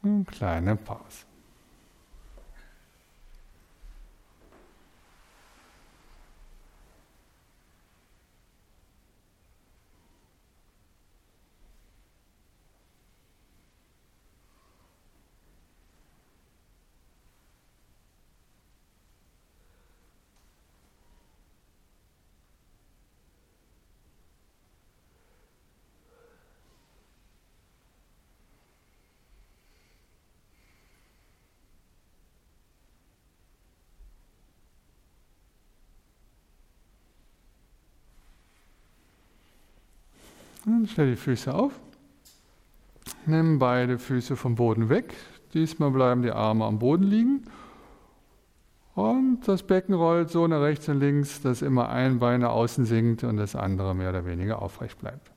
Eine kleine Pause. Und stell die Füße auf. Nimm beide Füße vom Boden weg. Diesmal bleiben die Arme am Boden liegen. Und das Becken rollt so nach rechts und links, dass immer ein Bein nach außen sinkt und das andere mehr oder weniger aufrecht bleibt.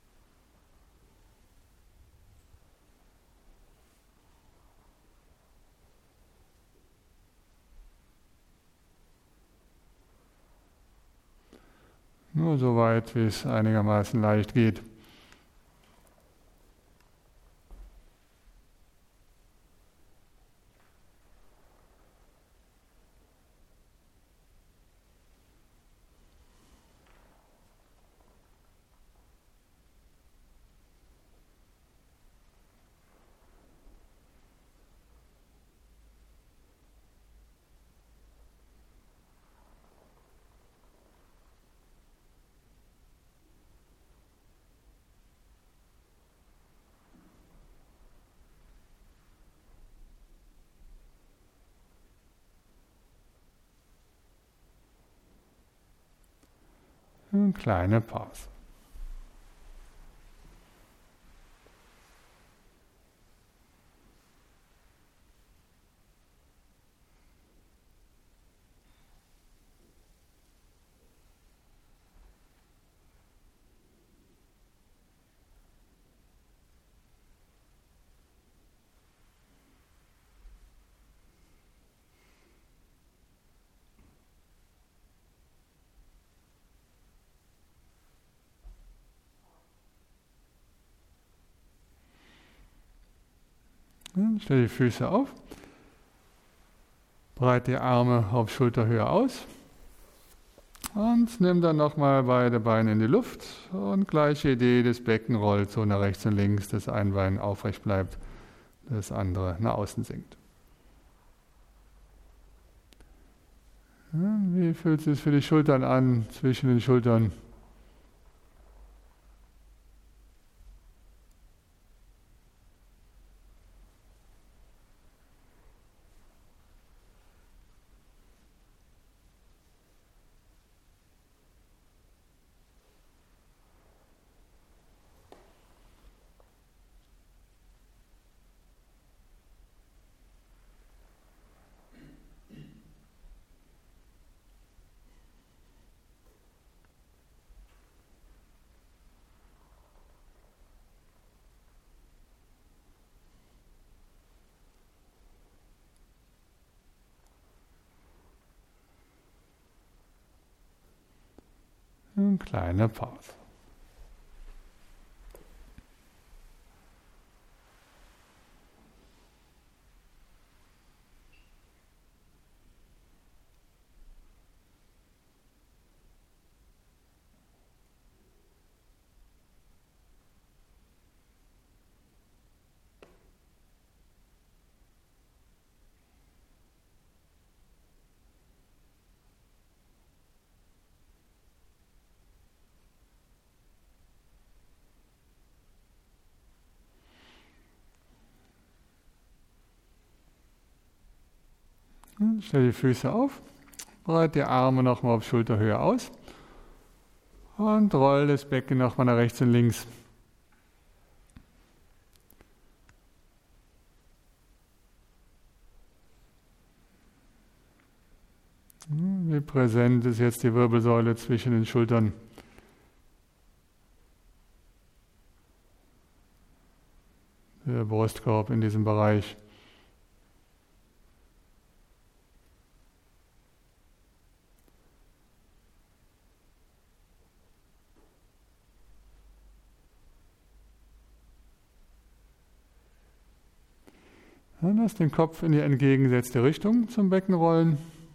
Nur so weit, wie es einigermaßen leicht geht. Eine kleine Pause. Stell die Füße auf. Breite die Arme auf Schulterhöhe aus. Und nimm dann nochmal beide Beine in die Luft. Und gleiche Idee, das Becken rollt so nach rechts und links, dass ein Bein aufrecht bleibt, das andere nach außen sinkt. Wie fühlt es sich für die Schultern an, zwischen den Schultern? Eine kleine Pause. Stell die Füße auf, breite die Arme nochmal auf Schulterhöhe aus und roll das Becken nochmal nach rechts und links. Wie präsent ist jetzt die Wirbelsäule zwischen den Schultern? Der Brustkorb in diesem Bereich. Dann lass den Kopf in die entgegengesetzte Richtung zum Becken rollen.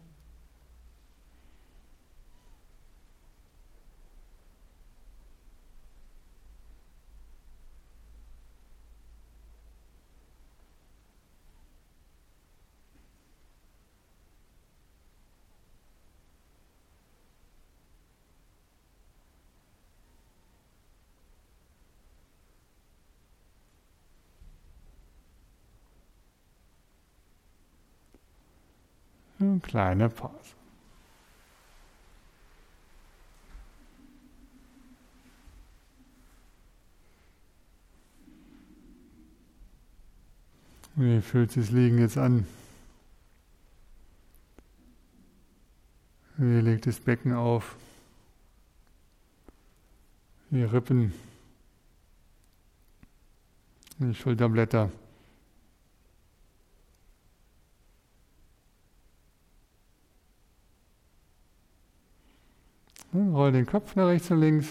Eine kleine Pause. Wie fühlt sich das Liegen jetzt an? Wie legt das Becken auf? Die Rippen, die Schulterblätter. Dann roll den Kopf nach rechts und links.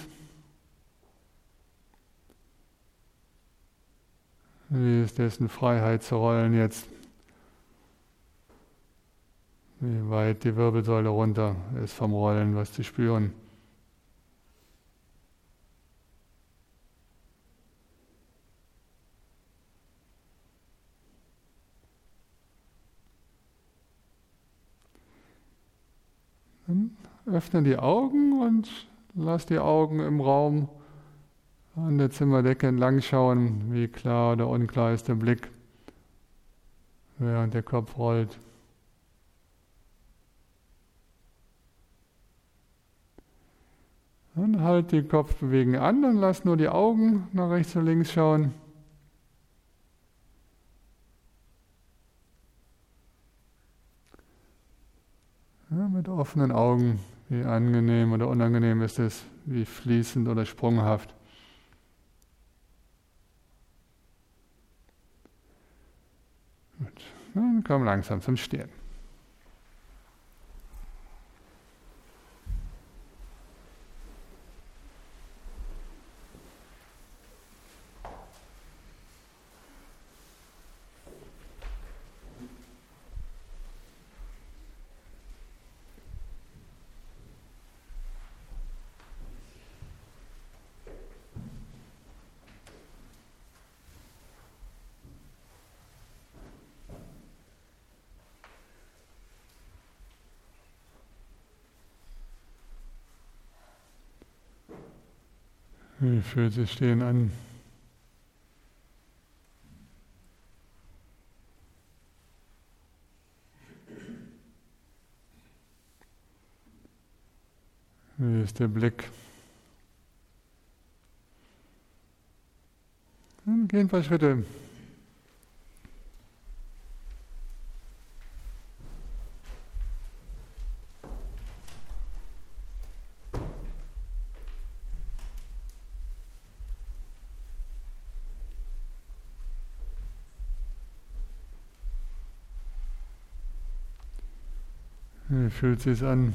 Wie ist dessen Freiheit zu rollen jetzt? Wie weit die Wirbelsäule runter ist vom Rollen, was zu spüren. Dann öffne die Augen und lass die Augen im Raum an der Zimmerdecke entlang schauen, wie klar oder unklar ist der Blick, während der Kopf rollt. Dann halt die Kopfbewegung an und lass nur die Augen nach rechts und links schauen. Ja, mit offenen Augen, wie angenehm oder unangenehm ist es, wie fließend oder sprunghaft. Gut. Dann komm langsam zum Stehen. Wie fühlt sich Stehen an? Wie ist der Blick? Dann gehen ein paar Schritte. Wie fühlt sich an?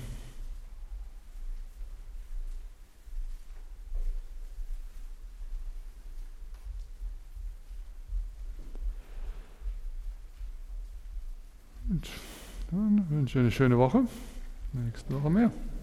Und dann wünsche ich eine schöne Woche. Nächste Woche mehr.